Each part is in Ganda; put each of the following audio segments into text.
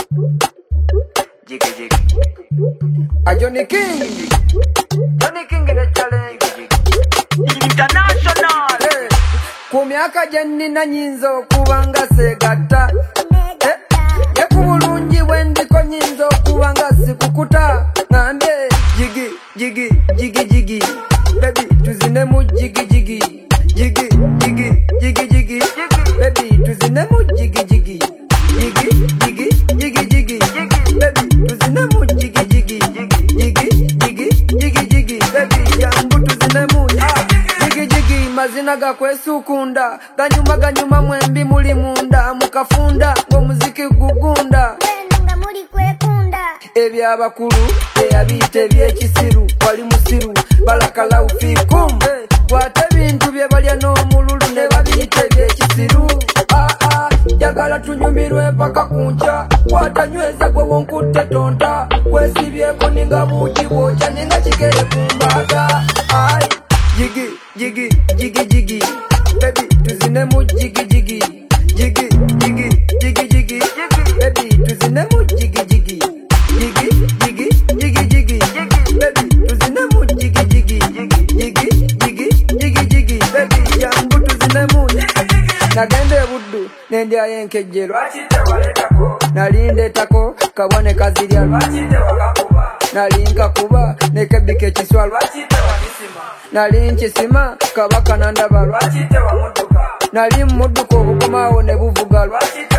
Jiggy jiggy. A Johnny King. Johnny King in the challenge. International. Hey. Ku myaka gye nnina nyinza okuba nga seegatta. Ye ku bulungi bwe ndiko nyinza okuba nga sikukuta. Ngambye jiggy jiggy jiggy jiggy. Baby tuzinemu jiggy jiggy. Jiggy jiggy jiggy jiggy. Baby tuzinemu jiggy jiggy. Jiggy jiggy jiggy jiggy. Baby tuzinemu jiggy jiggy. Jiggy jiggy jiggy jiggy. Baby yangu tuzinemu jiggy jiggy. Mazina gakwesukunda ganyuma mwembi muli munda mukafunda ng'omuziki gugunda nga muli kwekunda ebyabakulu eyabiyita ebyekisiru wali musiru balakalawu fikum kwata ebintu bye balya n'omululu ne babiyita ebyekisiru jagala tunyumirwe paka kunca kwata nyweza gwe wonkutte tonta kwesibyeko ninga buugi bwokya ninga kigere kumbaga ai jiggy jiggy jiggy jiggy. Baby tuzinemu jiggy jiggy. Jiggy jiggy jiggy jiggy. Baby tuzinemu jiggy jiggy. Jiggy jiggy jiggy jiggy. Baby tuzinemu jiggy jiggy. Jiggy jiggy jiggy jiggy. Baby yangu tuzinemu nagende buddu nendya yenkejjero nalindeetako kabone kazirya nalinka kuba nekebika ekiswa nali nkisima kabaka nandaba nali mudduka obukomaawo ne buvuga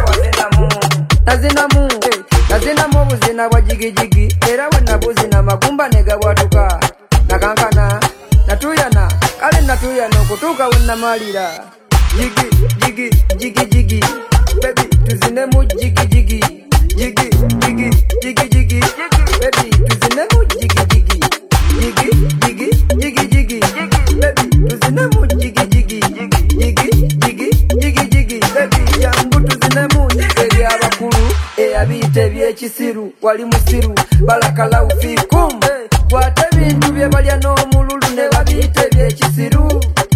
nazinamu obuzina bwa jigijigi era bwe nabuzina magumba ne gabwatuka nakankana natuyana kale natuyana okutuuka we namalira jigi jigi jigi jigi. Baby tuzinemu jigi jigi. Jigi jigi jigi jigi. Baby tuzinemu jigi jigi. Jigi jigi jigi jigi. Baby tuzinemu jigi jigi. Jigi jigi jigi jigi. Baby yangu tuzinemu ebyabakulu eyabiyita ebyekisiru wali musiru balakalawu fikum kwata ebintu bye balya n'omululu ne babiyita ebyekisiru